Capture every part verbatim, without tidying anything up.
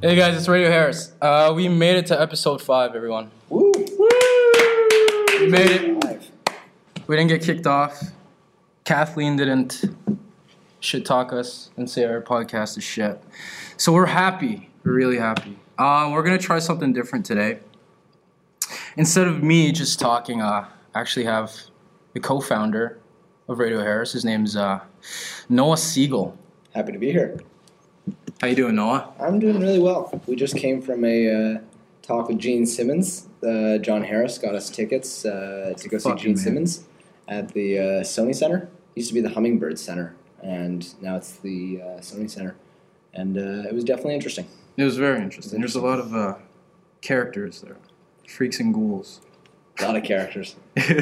Hey guys, it's Radio Harris. Uh, we made it to episode five, everyone. Woo! Woo! We made it. We didn't get kicked off. Kathleen didn't shit talk us and say our podcast is shit. So we're happy. We're really happy. Uh, we're gonna try something different today. Instead of me just talking, uh, I actually have the co-founder of Radio Harris. His name's uh, Noah Siegel. Happy to be here. How you doing, Noah? I'm doing really well. We just came from a uh, talk with Gene Simmons. Uh, John Harris got us tickets uh, to go see Fuck Gene you, man. Simmons at the uh, Sony Center. It used to be the Hummingbird Center, and now it's the uh, Sony Center. And uh, it was definitely interesting. It was very interesting. There's a lot of uh, characters there. Freaks and ghouls. A lot of characters.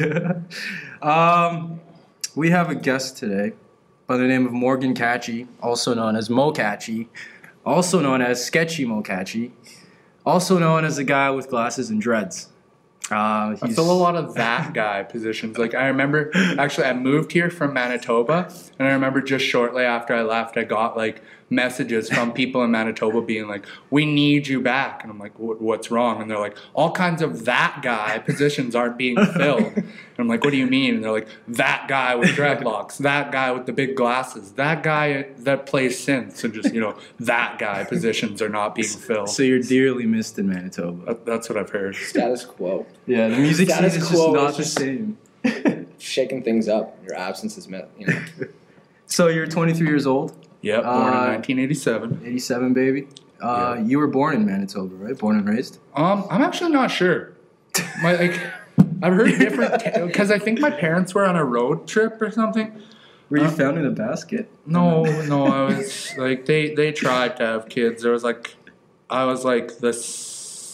um, we have a guest today by the name of Morgan Catchy, also known as Mo Catchy, also known as Sketchy Mo Catchy, also known as the guy with glasses and dreads. Uh, I fill a lot of that guy positions. Like, I remember, actually, I moved here from Manitoba, and I remember just shortly after I left, I got, like, messages from people in Manitoba being like, we need you back. And I'm like, what's wrong? And they're like, all kinds of that guy positions aren't being filled. And I'm like, what do you mean? And they're like, that guy with dreadlocks, that guy with the big glasses, that guy that plays synths, and just, you know, that guy positions are not being filled. So you're dearly missed in Manitoba. That- That's what I've heard. Status quo. Yeah, the music scene Status is just quo not is the just- same. Shaking things up. Your absence is met. You know. So you're twenty-three years old, Yep, born Uh, in nineteen eighty-seven. eighty-seven, baby. Uh, Yeah. You were born in Manitoba, right? Born and raised? Um, I'm actually not sure. My like, I've heard different because I think my parents were on a road trip or something. Were you Uh, found in a basket? No, no, I was like they they tried to have kids. There was like, I was like this.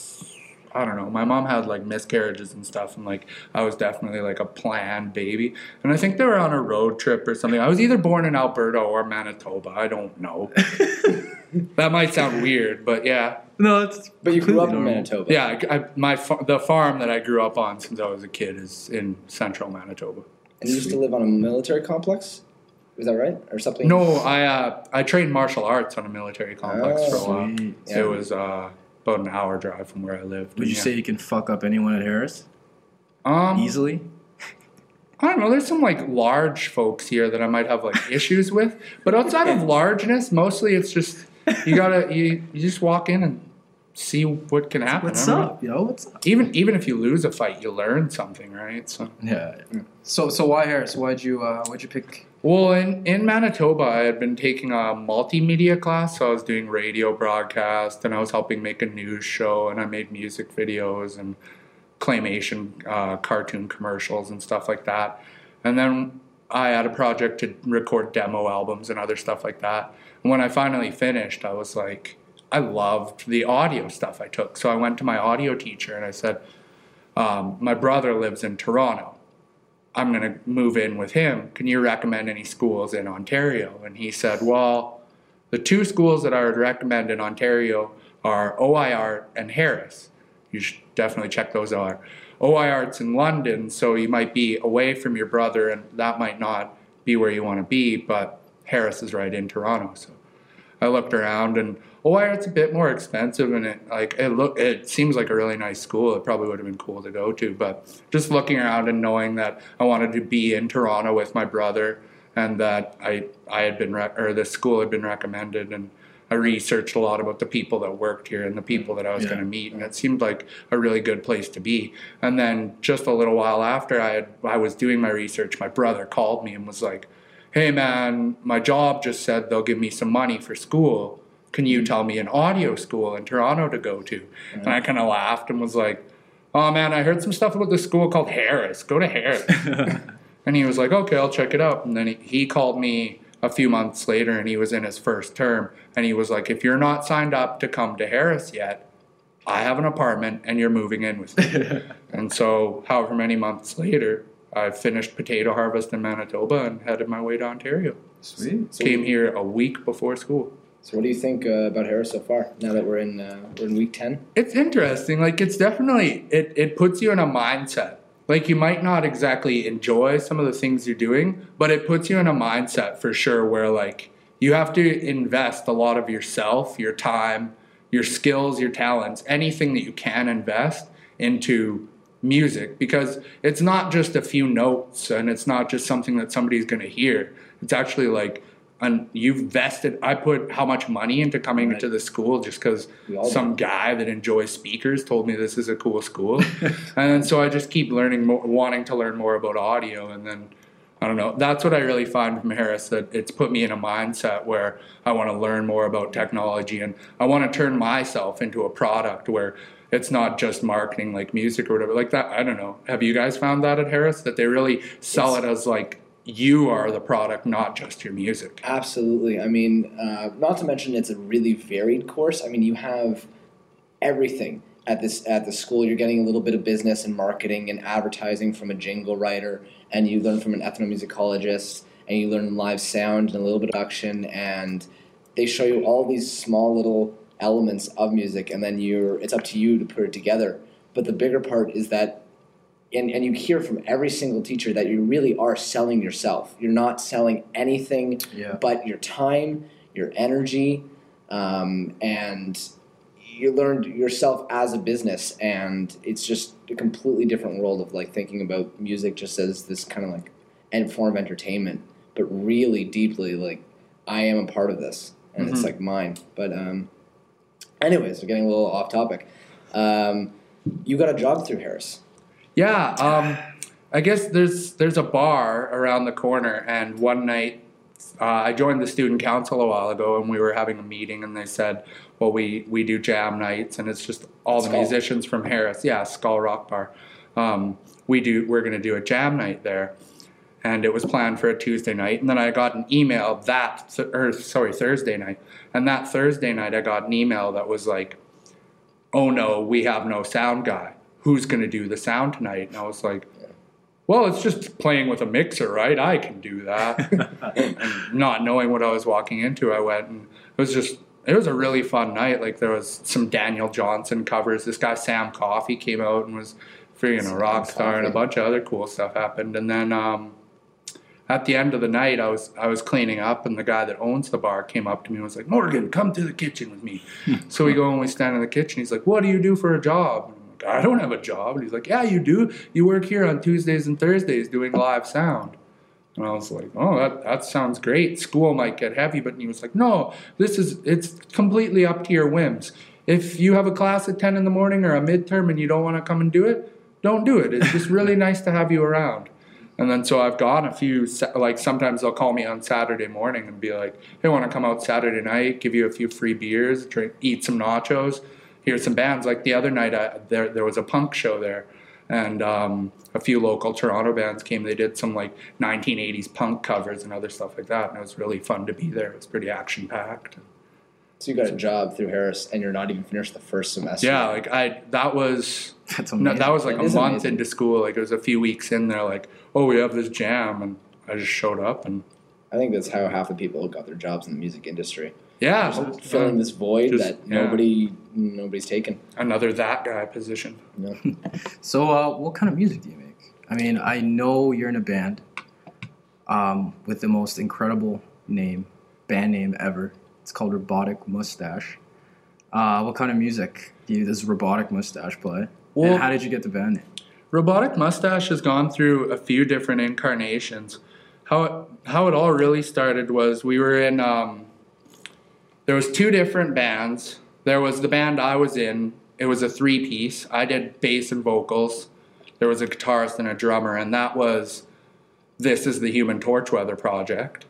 I don't know. My mom had like miscarriages and stuff, and like I was definitely like a planned baby. And I think they were on a road trip or something. I was either born in Alberta or Manitoba. I don't know. That might sound weird, but yeah. No, it's But you grew up completely in normal. Manitoba. Yeah, I, I- my fa- the farm that I grew up on since I was a kid is in central Manitoba. And you used to live on a military complex? Is that right? Or something? No, I uh, I trained martial arts on a military complex Oh, for a while. Sweet. Yeah. It was uh, about an hour drive from where I lived. Would you Yeah. say you can fuck up anyone at Harris um, easily? I don't know. There's some like large folks here that I might have like issues with, but outside of largeness, mostly it's just you gotta you, you just walk in and see what can happen. What's I don't know. up, yo? What's up? Even even if you lose a fight, you learn something, right? So. Yeah. So so why Harris? Why'd you uh, why'd you pick? Well, in, in Manitoba, I had been taking a multimedia class, so I was doing radio broadcast, and I was helping make a news show, and I made music videos and claymation uh, cartoon commercials and stuff like that. And then I had a project to record demo albums and other stuff like that. And when I finally finished, I was like, I loved the audio stuff I took. So I went to my audio teacher and I said, um, my brother lives in Toronto. I'm going to move in with him. Can you recommend any schools in Ontario? And he said, well, the two schools that I would recommend in Ontario are O I Art and Harris. You should definitely check those out. O I Art's in London, so you might be away from your brother, and that might not be where you want to be, but Harris is right in Toronto. So I looked around, and O I Art's a bit more expensive, and it like it look it seems like a really nice school. It probably would have been cool to go to, but just looking around and knowing that I wanted to be in Toronto with my brother, and that I I had been rec- or the school had been recommended, and I researched a lot about the people that worked here and the people that I was Yeah. going to meet, and it seemed like a really good place to be. And then just a little while after I had I was doing my research, my brother called me and was like, "Hey man, my job just said they'll give me some money for school. Can you tell me an audio school in Toronto to go to?" And I kind of laughed and was like, "Oh man, I heard some stuff about this school called Harris. Go to Harris." And he was like, "Okay, I'll check it out." And then he, he called me a few months later, and he was in his first term, and he was like, "If you're not signed up to come to Harris yet, I have an apartment and you're moving in with me." And so however many months later, I finished potato harvest in Manitoba and headed my way to Ontario. Sweet. So, Came here a week before school. so what do you think uh, about Harris so far? Now that we're in uh, we're in week ten. It's interesting. Like, it's definitely, it, it puts you in a mindset. Like, you might not exactly enjoy some of the things you're doing, but it puts you in a mindset for sure where, like, you have to invest a lot of yourself, your time, your skills, your talents, anything that you can invest into music, because it's not just a few notes and it's not just something that somebody's going to hear. It's actually like, and you've vested, I put how much money into coming right. to the school just because some do. guy that enjoys speakers told me this is a cool school. And then so I just keep learning more, wanting to learn more about audio. And then, I don't know, that's what I really find from Harris, that it's put me in a mindset where I want to learn more about technology, and I want to turn myself into a product where it's not just marketing like music or whatever like that. I don't know. Have you guys found that at Harris, that they really sell it's, it as like, you are the product, not just your music? Absolutely. I mean, uh, not to mention it's a really varied course. I mean, you have everything at this at the school. You're getting a little bit of business and marketing and advertising from a jingle writer, and you learn from an ethnomusicologist, and you learn live sound and a little bit of production, and they show you all these small little elements of music, and then you're it's up to you to put it together. But the bigger part is that And, and you hear from every single teacher that you really are selling yourself. You're not selling anything yeah. but your time, your energy, um, and you learned yourself as a business. And it's just a completely different world of like thinking about music just as this kind of like end form of entertainment, but really deeply like I am a part of this, and mm-hmm. it's like mine. But um, anyways, we're getting a little off topic. Um, you got a job through Harris. Yeah, um, I guess there's there's a bar around the corner, and one night uh, I joined the student council a while ago, and we were having a meeting, and they said, well, we, we do jam nights, and it's just all Skull. the musicians from Harris. Yeah, Skull Rock Bar. Um, we do, we're going to do a jam night there, and it was planned for a Tuesday night, and then I got an email that, th- or sorry, Thursday night, and that Thursday night I got an email that was like, oh no, we have no sound guy. Who's going to do the sound tonight? And I was like, well, it's just playing with a mixer, right? I can do that. And not knowing what I was walking into, I went, and it was just, it was a really fun night. Like, there was some Daniel Johnson covers. This guy, Sam Coffey, came out and was freaking a rock star, and a bunch of other cool stuff happened. And then um, at the end of the night, I was I was cleaning up, and the guy that owns the bar came up to me and was like, Morgan, come to the kitchen with me. So we go and we stand in the kitchen. He's like, what do you do for a job? I don't have a job. And he's like, yeah, you do. You work here on Tuesdays and Thursdays doing live sound. And I was like, oh, that, that sounds great. School might get heavy. But he was like, no, this is, it's completely up to your whims. If you have a class at ten in the morning or a midterm and you don't want to come and do it, don't do it. It's just really nice to have you around. And then so I've gone a few, like sometimes they'll call me on Saturday morning and be like, hey, want to come out Saturday night, give you a few free beers, drink, eat some nachos. Here's some bands. Like the other night, I, there there was a punk show there, and um, a few local Toronto bands came. They did some like nineteen eighties punk covers and other stuff like that, and it was really fun to be there. It was pretty action packed. So you got a job through Harris, and you're not even finished the first semester. Yeah, like I that was That's amazing. No, that was like that a month amazing. into school. Like it was a few weeks in there. Like, oh, we have this jam, and I just showed up. And I think that's how half the people got their jobs in the music industry. Yeah, just filling uh, this void just, that nobody yeah. nobody's taken. Another that guy position. Yeah. So, uh, what kind of music do you make? I mean, I know you're in a band um, with the most incredible name, band name ever. It's called Robotic Mustache. Uh, what kind of music do you, does Robotic Mustache play? Well, and how did you get the band name? Robotic Mustache has gone through a few different incarnations. How it, how it all really started was we were in. Um, There was two different bands. There was the band I was in. It was a three-piece. I did bass and vocals. There was a guitarist and a drummer, and that was This Is the Human Torchweather Project.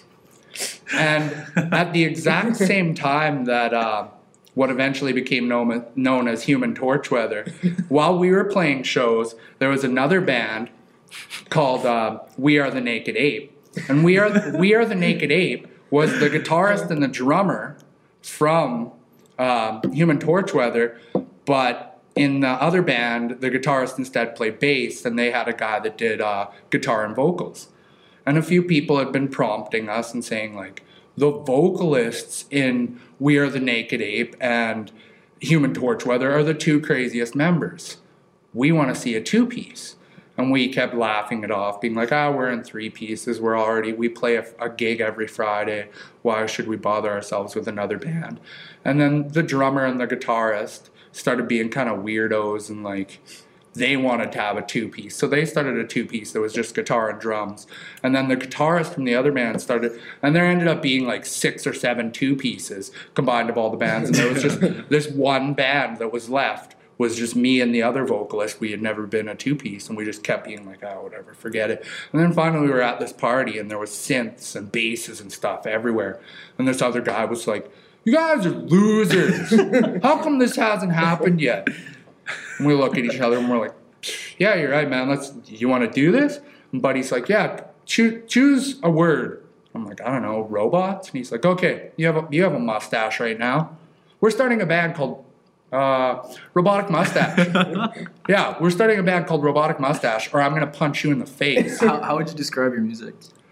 And at the exact same time that uh, what eventually became known, known as Human Torchweather, while we were playing shows, there was another band called uh, We Are the Naked Ape. And We Are We Are the Naked Ape was the guitarist and the drummer from uh, Human Torchweather, but in the other band, the guitarist instead played bass, and they had a guy that did uh, guitar and vocals. And a few people had been prompting us and saying, like, the vocalists in We Are the Naked Ape and Human Torchweather are the two craziest members. We want to see a two-piece. And we kept laughing it off, being like, ah, we're in three pieces. We're already, we play a, a gig every Friday. Why should we bother ourselves with another band? And then the drummer and the guitarist started being kind of weirdos and like, they wanted to have a two-piece. So they started a two-piece that was just guitar and drums. And then the guitarist from the other band started, and there ended up being like six or seven two-pieces combined of all the bands. And there was just this one band that was left. Was just me and the other vocalist. We had never been a two-piece, and we just kept being like, oh, whatever, forget it. And then finally we were at this party, and there was synths and basses and stuff everywhere. And this other guy was like, you guys are losers. How come this hasn't happened yet? And we look at each other, and we're like, yeah, you're right, man. Let's. You want to do this? And Buddy's like, yeah, choo- choose a word. I'm like, I don't know, robots? And he's like, okay, you have a, you have a mustache right now. We're starting a band called Uh, Robotic Mustache. Yeah, we're starting a band called Robotic Mustache, or I'm going to punch you in the face. How, how would you describe your music?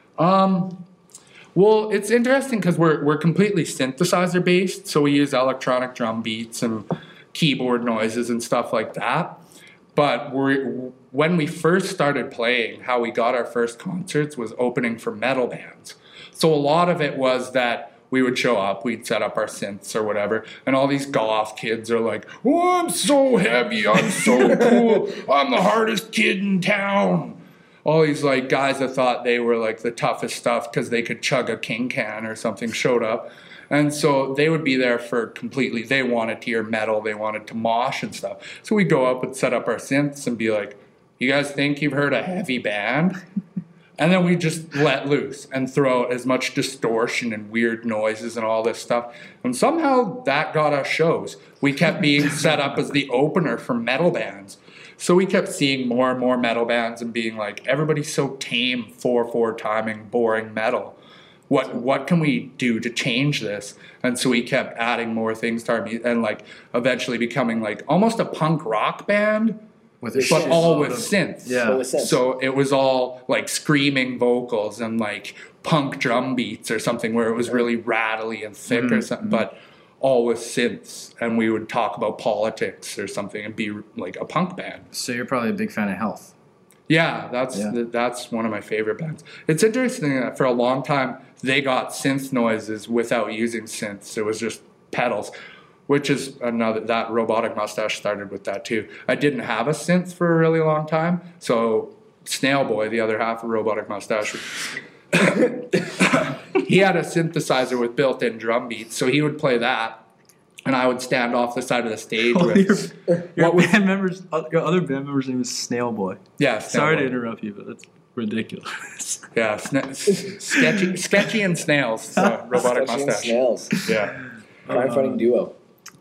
Um, well, it's interesting because we're we're completely synthesizer based, so we use electronic drum beats and keyboard noises and stuff like that. But we when we first started playing, how we got our first concerts was opening for metal bands. So a lot of it was that we would show up, we'd set up our synths or whatever, and all these goth kids are like, oh, I'm so heavy, I'm so cool, I'm the hardest kid in town. All these like guys that thought they were like the toughest stuff because they could chug a King can or something showed up. And so they would be there for completely, they wanted to hear metal, they wanted to mosh and stuff. So we'd go up and set up our synths and be like, you guys think you've heard a heavy band? And then we just let loose and throw out as much distortion and weird noises and all this stuff. And somehow that got us shows. We kept being set up as the opener for metal bands. So we kept seeing more and more metal bands and being like, everybody's so tame, four four timing, boring metal. What what can we do to change this? And so we kept adding more things to our music and like eventually becoming like almost a punk rock band. With a but shit all load with of- synths. Yeah. But with synths. So it was all like screaming vocals and like punk drum beats or something where it was really rattly and thick or something, but all with synths. And we would talk about politics or something and be like a punk band. So you're probably a big fan of Health. Yeah, that's Yeah. th- that's one of my favorite bands. It's interesting that for a long time they got synth noises without using synths. It was just pedals. Which is another, that Robotic Mustache started with that too. I didn't have a synth for a really long time, so Snail Boy, the other half of Robotic Mustache, he had a synthesizer with built-in drum beats, so he would play that, and I would stand off the side of the stage Oh, with... your your what was- band members, your other band member's name is Snail Boy. Yeah, Snail Sorry Boy. to interrupt you, but that's ridiculous. Yeah, sna- s- sketchy, sketchy and Snails, uh, Robotic Sketchy and Mustache. Snails. Yeah. Crime-fighting duo.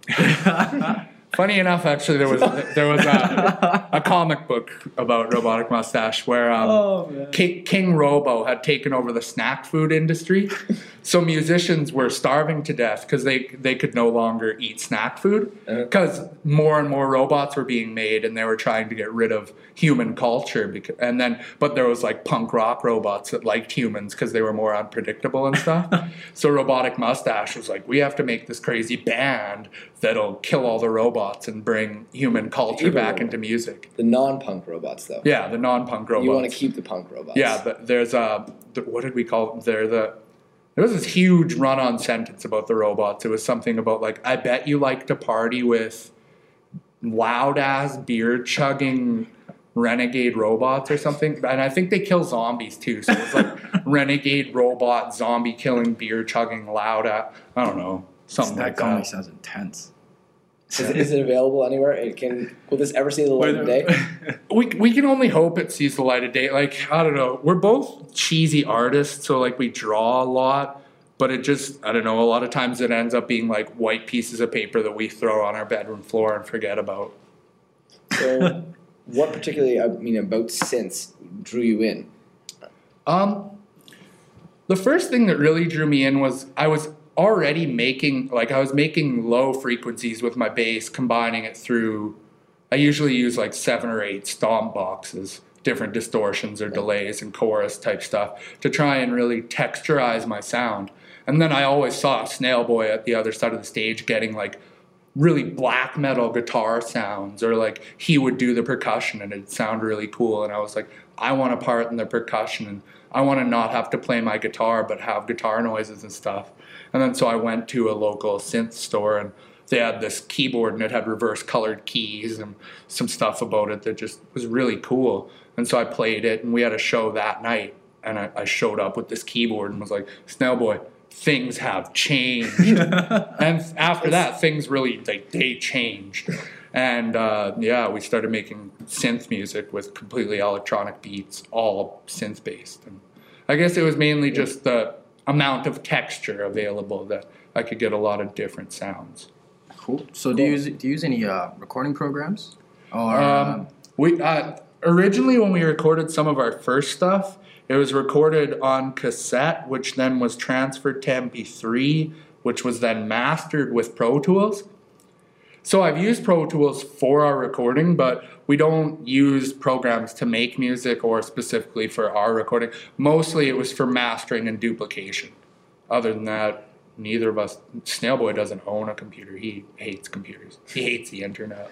Funny enough, actually, there was there was a, a comic book about Robotic Mustache where um, Oh, man. King, King Robo had taken over the snack food industry. So musicians were starving to death because they, they could no longer eat snack food because more and more robots were being made and they were trying to get rid of human culture. Because, and then, but there was like punk rock robots that liked humans because they were more unpredictable and stuff. So Robotic Mustache was like, we have to make this crazy band that'll kill all the robots and bring human culture Evil back robot. into music. The non-punk robots, though. Yeah, the non-punk robots. You want to keep the punk robots. Yeah, but there's a, the, what did we call it? There, the, there was this huge run-on sentence about the robots. It was something about like, I bet you like to party with loud-ass beer-chugging renegade robots or something. And I think they kill zombies too. So it was like renegade robot, zombie-killing, beer-chugging, loud-ass, I don't know, something That like comedy that. sounds intense. Is, it- is it available anywhere? It can. Will this ever see the light of day? We we can only hope it sees the light of day. Like, I don't know. We're both cheesy artists, so like we draw a lot, but it just, I don't know, a lot of times it ends up being like white pieces of paper that we throw on our bedroom floor and forget about. So, what particularly, I mean, about synths drew you in? Um, the first thing that really drew me in was I was already making, like I was making low frequencies with my bass, combining it through, I usually use like seven or eight stomp boxes, different distortions or delays and chorus type stuff to try and really texturize my sound. And then I always saw Snail Boy at the other side of the stage getting like really black metal guitar sounds, or like he would do the percussion and it'd sound really cool. And I was like, I want a part in the percussion, and I want to not have to play my guitar but have guitar noises and stuff. And then so I went to a local synth store, and they had this keyboard and it had reverse colored keys and some stuff about it that just was really cool. And so I played it, and we had a show that night, and I, I showed up with this keyboard and was like, Snailboy, things have changed. And after that, things really, like, they changed. And uh, yeah, we started making synth music with completely electronic beats, all synth based. And I guess it was mainly just the amount of texture available that I could get a lot of different sounds. Cool. So cool. do you use do you use any uh, recording programs? Or um, we uh, originally when we recorded some of our first stuff, it was recorded on cassette, which then was transferred to M P three, which was then mastered with Pro Tools. So I've used Pro Tools for our recording, but we don't use programs to make music or specifically for our recording. Mostly it was for mastering and duplication. Other than that, neither of us, Snailboy doesn't own a computer. He hates computers. He hates the internet.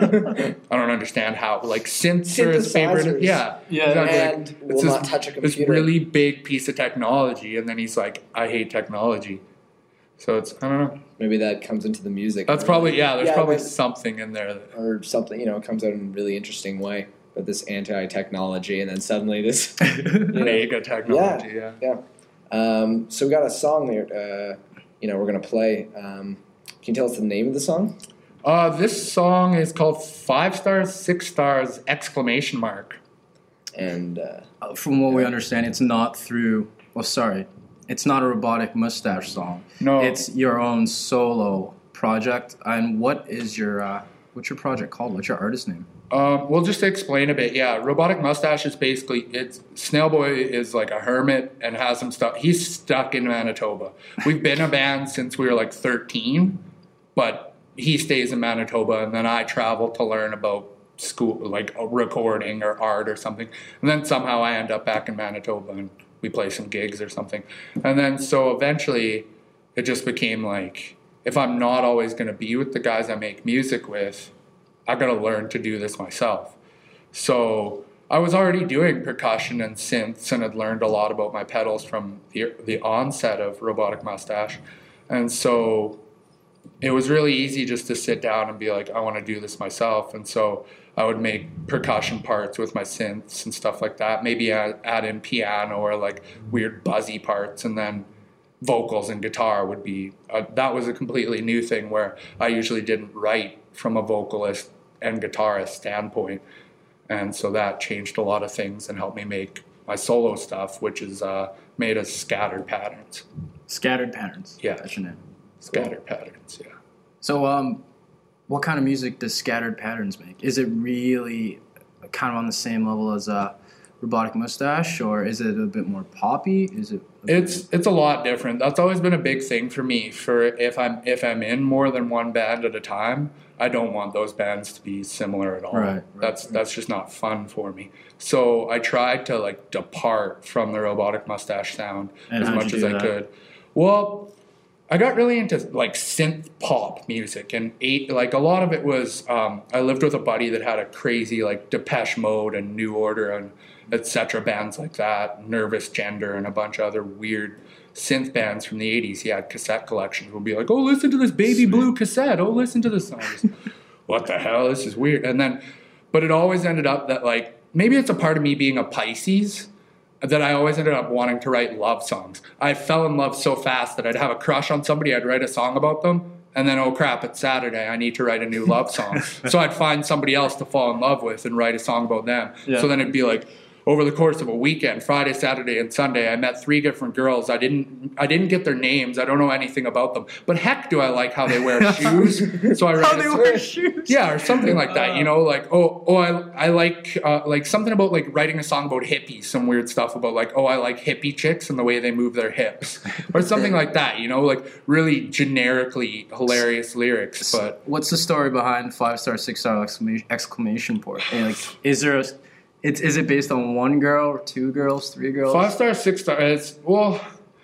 I don't understand how, like, synths are his favorite. Yeah. Yeah, exactly. and like, will it's not this, touch a computer. This really big piece of technology, and then he's like, I hate technology. So it's, I don't know. Maybe that comes into the music. That's probably, yeah, there's yeah, probably but, something in there. That, or something, you know, it comes out in a really interesting way. But this anti-technology, and then suddenly this... You know, mega technology, yeah. Yeah, yeah. Um, so we got a song there, uh, you know, we're going to play. Um, can you tell us the name of the song? Uh, this song is called Five Stars, Six Stars, exclamation mark. And... Uh, From what we understand, it's not through... Well, sorry. It's not a Robotic Mustache song. No. It's your own solo project. And what is your... Uh, what's your project called? What's your artist name? Um, we'll just explain a bit. Yeah, Robotic Mustache is basically, it's Snailboy is like a hermit and has some stuff. He's stuck in Manitoba. We've been a band since we were like thirteen, but he stays in Manitoba, and then I travel to learn about school, like recording or art or something. And then somehow I end up back in Manitoba and we play some gigs or something. And then so eventually it just became like, if I'm not always going to be with the guys I make music with, I got to learn to do this myself. So I was already doing percussion and synths and had learned a lot about my pedals from the, the onset of Robotic Mustache. And so it was really easy just to sit down and be like, I want to do this myself. And so I would make percussion parts with my synths and stuff like that. Maybe add, add in piano or like weird buzzy parts, and then vocals and guitar would be, uh, that was a completely new thing where I usually didn't write from a vocalist and guitarist standpoint. And so that changed a lot of things and helped me make my solo stuff, which is uh, made of Scattered Patterns. Scattered Patterns. Yeah. That's your name. Scattered cool. Patterns, yeah. So um, what kind of music does Scattered Patterns make? Is it really kind of on the same level as uh, Robotic Mustache, or is it a bit more poppy? Is it? It's it's a lot different. That's always been a big thing for me. For if I'm if I'm in more than one band at a time, I don't want those bands to be similar at all. Right, right, that's right. that's just not fun for me. So I tried to like depart from the Robotic Mustache sound and as much as I that? could. Well, I got really into like synth pop music, and eight, like a lot of it was. Um, I lived with a buddy that had a crazy like Depeche Mode and New Order and et cetera bands like that, Nervous Gender and a bunch of other weird synth bands from the eighties. He had cassette collections. We'll be like, oh, listen to this Baby Blue cassette. Oh, listen to this song. What the hell? This is weird. And then, but it always ended up that like maybe it's a part of me being a Pisces, that I always ended up wanting to write love songs. I fell in love so fast that I'd have a crush on somebody, I'd write a song about them, and then, oh crap, it's Saturday, I need to write a new love song. So I'd find somebody else to fall in love with and write a song about them. Yeah. So then it'd be like, over the course of a weekend, Friday, Saturday, and Sunday, I met three different girls. I didn't I didn't get their names. I don't know anything about them. But heck, do I like how they wear shoes. So I write How a they song. wear shoes? Yeah, or something like that, you know, like, oh, oh, I, I like, uh, like something about like writing a song about hippies, some weird stuff about like, oh, I like hippie chicks and the way they move their hips, or something like that, you know, like really generically hilarious lyrics. But what's the story behind five star, six star exclamation, exclamation point? And, like, is there a, it's, is it based on one girl, or two girls, three girls? Five star, six star, it's, well,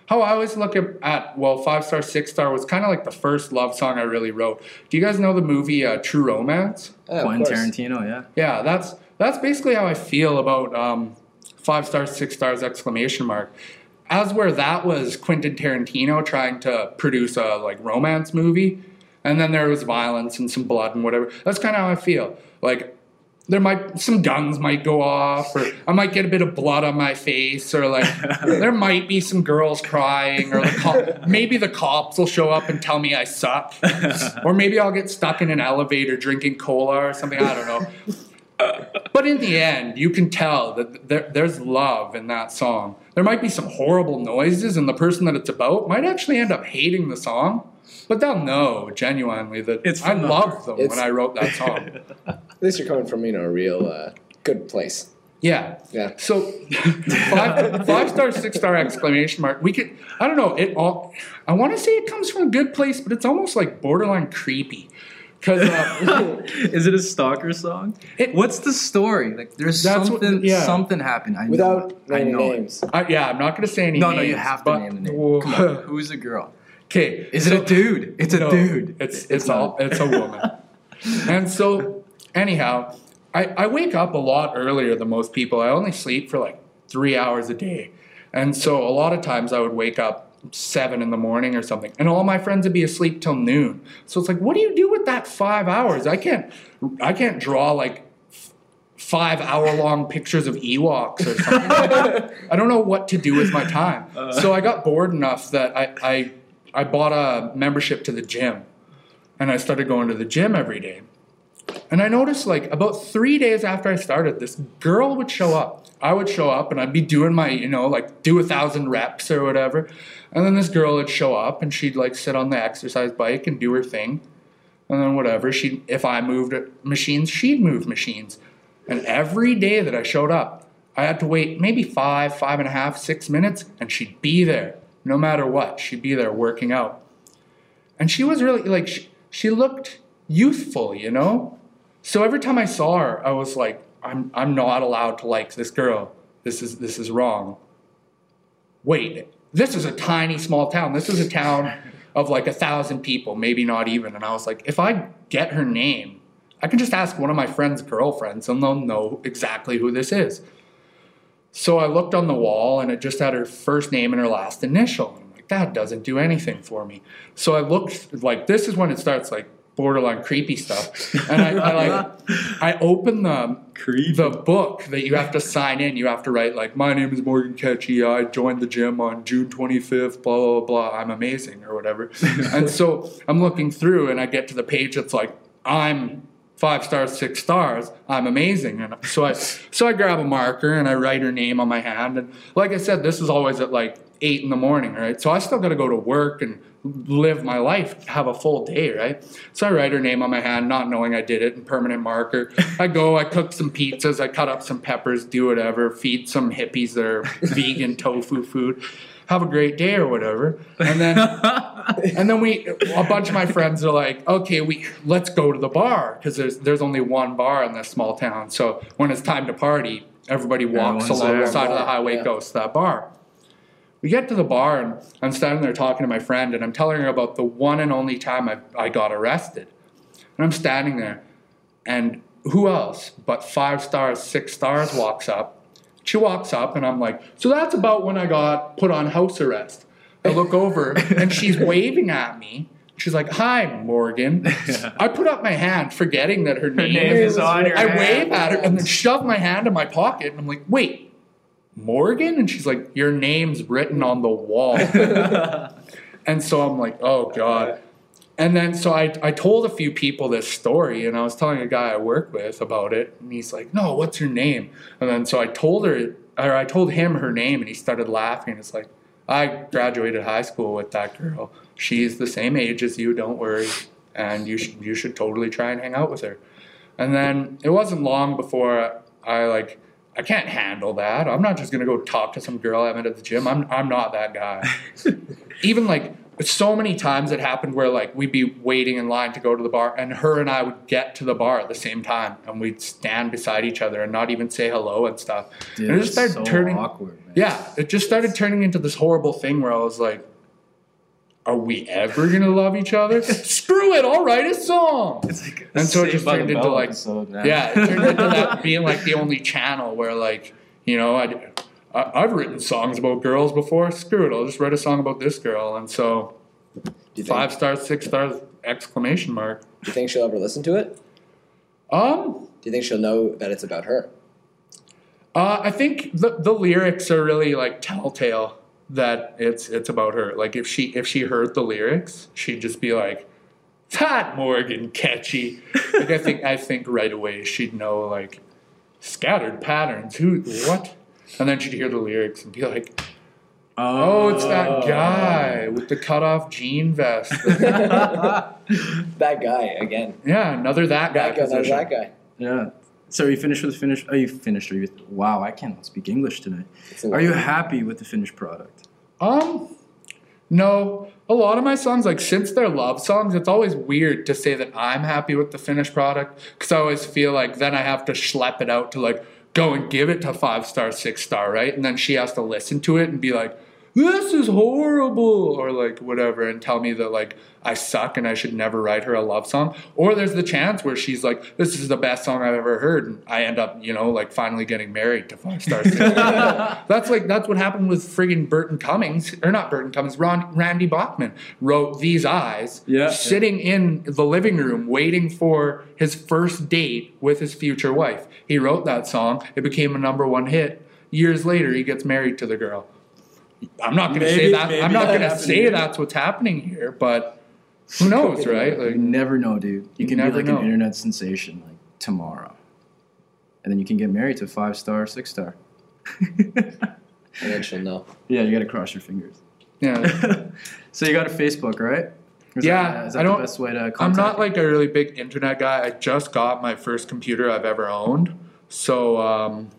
how I always look at, at well, Five Star, Six Star was kind of like the first love song I really wrote. Do you guys know the movie uh, True Romance? Oh, Quentin of course. Tarantino, yeah. Yeah, that's that's basically how I feel about um, Five Stars, Six Stars, exclamation mark. As where that was Quentin Tarantino trying to produce a like romance movie, and then there was violence and some blood and whatever. That's kind of how I feel. Like, there might, some guns might go off, or I might get a bit of blood on my face, or like, there might be some girls crying, or the cop, maybe the cops will show up and tell me I suck. Or maybe I'll get stuck in an elevator drinking cola or something, I don't know. But in the end, you can tell that there, there's love in that song. There might be some horrible noises, and the person that it's about might actually end up hating the song. But they'll know genuinely that It's I from the- loved them it's- when I wrote that song. At least you're coming from, you know, a real uh, good place. Yeah. Yeah. So five, five star, six star exclamation mark. We could. I don't know. It all. I want to say it comes from a good place, but it's almost like borderline creepy. Because uh, Is it a stalker song? It- What's the story? Like, there's That's what- something. yeah. Something happened. I know Without it. I naming know names. I, yeah, I'm not going to say any No, names. no, you have to but- name the name. Come on. Who's the girl? Okay. Is it a dude? It's a No, dude. It's it's, It's all not. it's a woman. And so anyhow, I, I wake up a lot earlier than most people. I only sleep for like three hours a day. And so a lot of times I would wake up seven in the morning or something, and all my friends would be asleep till noon. So it's like, what do you do with that five hours? I can't I can't draw like f- five hour long pictures of Ewoks or something. I don't know what to do with my time. So I got bored enough that I, I I bought a membership to the gym, and I started going to the gym every day. And I noticed, like, about three days after I started, this girl would show up. I would show up, and I'd be doing my, you know, like, do a thousand reps or whatever. And then this girl would show up, and she'd, like, sit on the exercise bike and do her thing. And then whatever, she if I moved machines, she'd move machines. And every day that I showed up, I had to wait maybe five, five and a half, six minutes, and she'd be there. No matter what, she'd be there working out. And she was really, like, she, she looked youthful, you know? So every time I saw her, I was like, I'm I'm not allowed to like this girl. This is this is wrong. Wait, this is a tiny small town. This is a town of like a thousand people, maybe not even. And I was like, if I get her name, I can just ask one of my friend's girlfriends and they'll know exactly who this is. So I looked on the wall and it just had her first name and her last initial. And I'm like, that doesn't do anything for me. So I looked, like, this is when it starts, like, borderline creepy stuff. And I, I like, I opened the, Creepy. the book that you have to sign in. You have to write, like, my name is Morgan Ketchy. I joined the gym on June twenty-fifth, blah, blah, blah. I'm amazing, or whatever. And so I'm looking through and I get to the page that's like, I'm five stars, six stars. I'm amazing. And so I, so I grab a marker and I write her name on my hand. And like I said, this is always at like eight in the morning, right? So I still got to go to work and live my life, have a full day, right? So I write her name on my hand, not knowing I did it in permanent marker. I go, I cook some pizzas, I cut up some peppers, do whatever, feed some hippies their vegan tofu food. Have a great day or whatever. And then and then we a bunch of my friends are like, okay, we let's go to the bar, because there's there's only one bar in this small town. So when it's time to party, everybody walks Everyone's along there. the side of the highway, Yeah. goes to that bar. We get to the bar, and I'm standing there talking to my friend, and I'm telling her about the one and only time I, I got arrested. And I'm standing there, and who else but five stars, six stars walks up. She walks up, and I'm like, so that's about when I got put on house arrest. I look over, and she's waving at me. She's like, hi, Morgan. I put up my hand, forgetting that her name, name is on your I hand. wave at her, and then shove my hand in my pocket, and I'm like, wait, Morgan? And she's like, your name's written on the wall. And so I'm like, oh, God. And then so I, I told a few people this story, and I was telling a guy I work with about it, and he's like, no, what's her name? And then so I told her, or I told him her name, and he started laughing. It's like, I graduated high school with that girl. She's the same age as you, don't worry. And you should, you should totally try and hang out with her. And then it wasn't long before I, like, I can't handle that. I'm not just going to go talk to some girl I met at the gym. I'm I'm not that guy. Even, like, so many times it happened where like we'd be waiting in line to go to the bar, and her and I would get to the bar at the same time, and we'd stand beside each other and not even say hello and stuff. Dude, and it just started so turning awkward, man. Yeah, it just started turning into this horrible thing where I was like, are we ever gonna love each other? Screw it, I'll write a song. It's like and so it Saved just by the turned into Bell like episode, man. yeah, it turned into that being like the only channel where like, you know, I, I I've written songs about girls before. Screw it, I'll just write a song about this girl. And so Do you five think, stars, six stars, exclamation mark. do you think she'll ever listen to it? Um, Do you think she'll know that it's about her? uh, I think the the lyrics are really like telltale that it's it's about her. Like if she if she heard the lyrics, she'd just be like, "That Morgan Ketchy." Like I think I think right away she'd know like scattered patterns. Who what? And then she'd hear the lyrics and be like, "Oh, it's that guy with the cut off jean vest." That guy again. Yeah, another that guy That guy. That, position. that guy. Yeah. So are you finished with the finished? Are you finished? Are you? Wow, I cannot speak English today. It's a Are you lot. happy with the finished product? Um, no. A lot of my songs, like since they're love songs, it's always weird to say that I'm happy with the finished product because I always feel like then I have to schlep it out to like go and give it to five star, six star, right? And then she has to listen to it and be like, "This is horrible," or like whatever, and tell me that like I suck and I should never write her a love song. Or there's the chance where she's like, "This is the best song I've ever heard," and I end up, you know, like finally getting married to five star, six star. That's like that's what happened with friggin' Burton Cummings, or not Burton Cummings. Ron, Randy Bachman wrote "These Eyes," Yeah. sitting in the living room waiting for his first date with his future wife. He wrote that song. It became a number one hit. Years later, he gets married to the girl. I'm not going to Maybe- say that. maybe I'm not that going to happened say here. that's what's happening here, but who knows, right? You Like, never know, dude. You You can be never like know. an internet sensation like tomorrow, and then you can get married to five star, six star. And then she'll know. Yeah, you got to cross your fingers. yeah. So you got a Facebook, right? Is Yeah, that, is that I the don't- best way to contact? I'm not like a really big internet guy. I just got my first computer I've ever owned. So, um,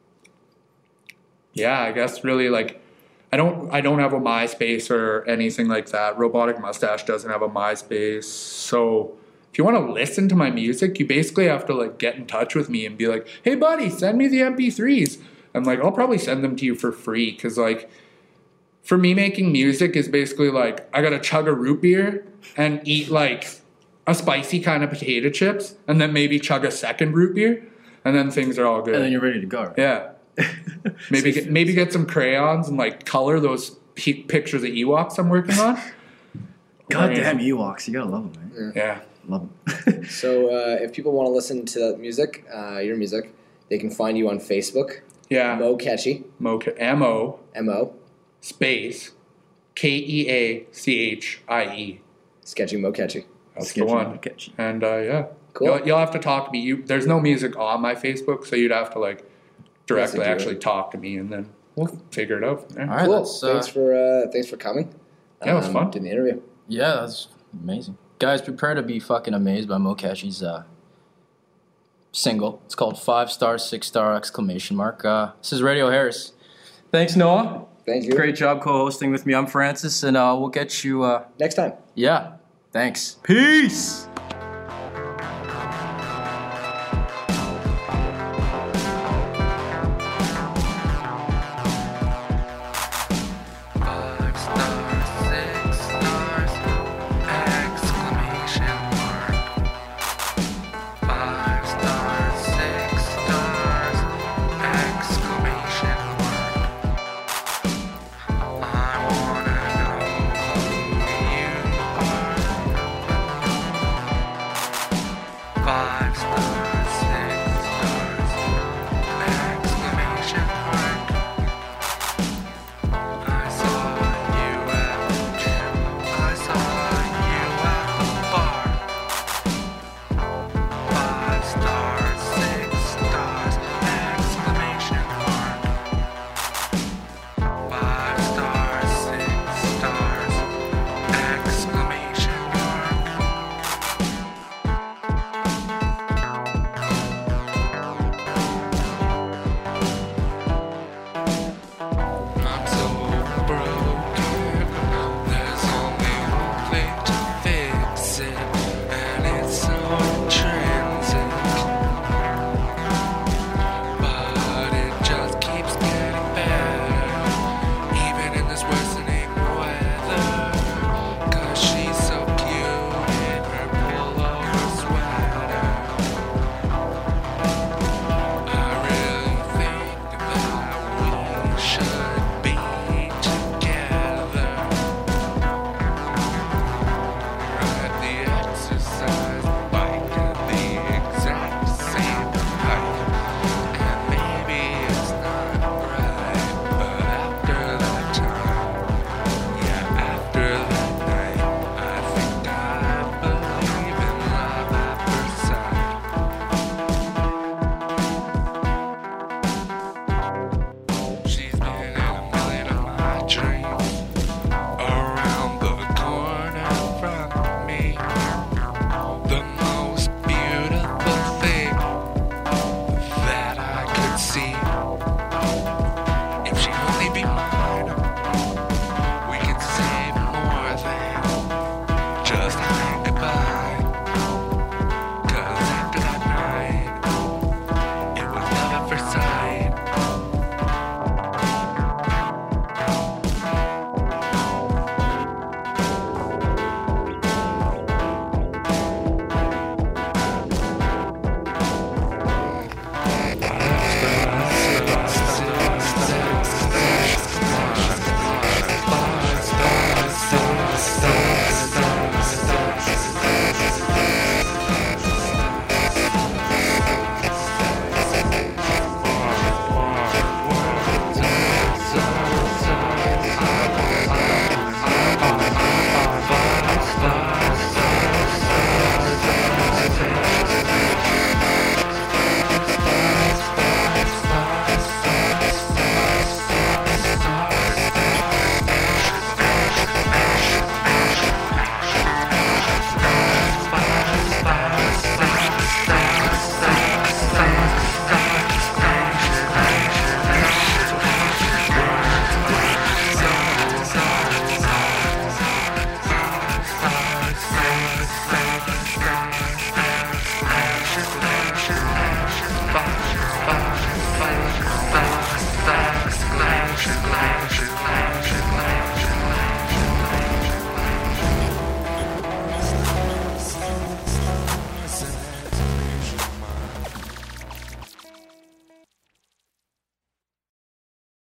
yeah, I guess really like I don't I don't have a MySpace or anything like that. Robotic Mustache doesn't have a MySpace. So if you want to listen to my music, you basically have to like get in touch with me and be like, "Hey buddy, send me the M P threes." I'm like, I'll probably send them to you for free because like for me making music is basically like I gotta chug a root beer and eat like a spicy kind of potato chips and then maybe chug a second root beer and then things are all good. And then you're ready to go. Right? Yeah. Maybe get, maybe get some crayons and like color those p- pictures of Ewoks I'm working on. Goddamn Ewoks, you gotta love them, man. Yeah. Love them. So uh, if people want to listen to that music, uh, your music, they can find you on Facebook. Yeah. Mo Ketchy. Mo M O M O. space K E A C H I E. Sketchy Mo Ketchy. That's Sketchy the one. Mo Ketchy. And uh, yeah. Cool. You'll, you'll have to talk to me. You there's no music on my Facebook, so you'd have to like directly Yes, I do. actually talk to me and then we'll figure it out from there. All right, Cool. let's, uh, thanks for uh, thanks for coming. Yeah, it was fun. Doing the interview. Yeah, that's amazing. Guys, prepare to be fucking amazed by Mo Ketchy's uh, single. It's called Five Star, Six Star, exclamation mark. Uh, this is Radio Harris. Thanks, Noah. Thank you. Great job co-hosting with me. I'm Francis, and uh, we'll get you. Uh, Next time. yeah, thanks. Peace.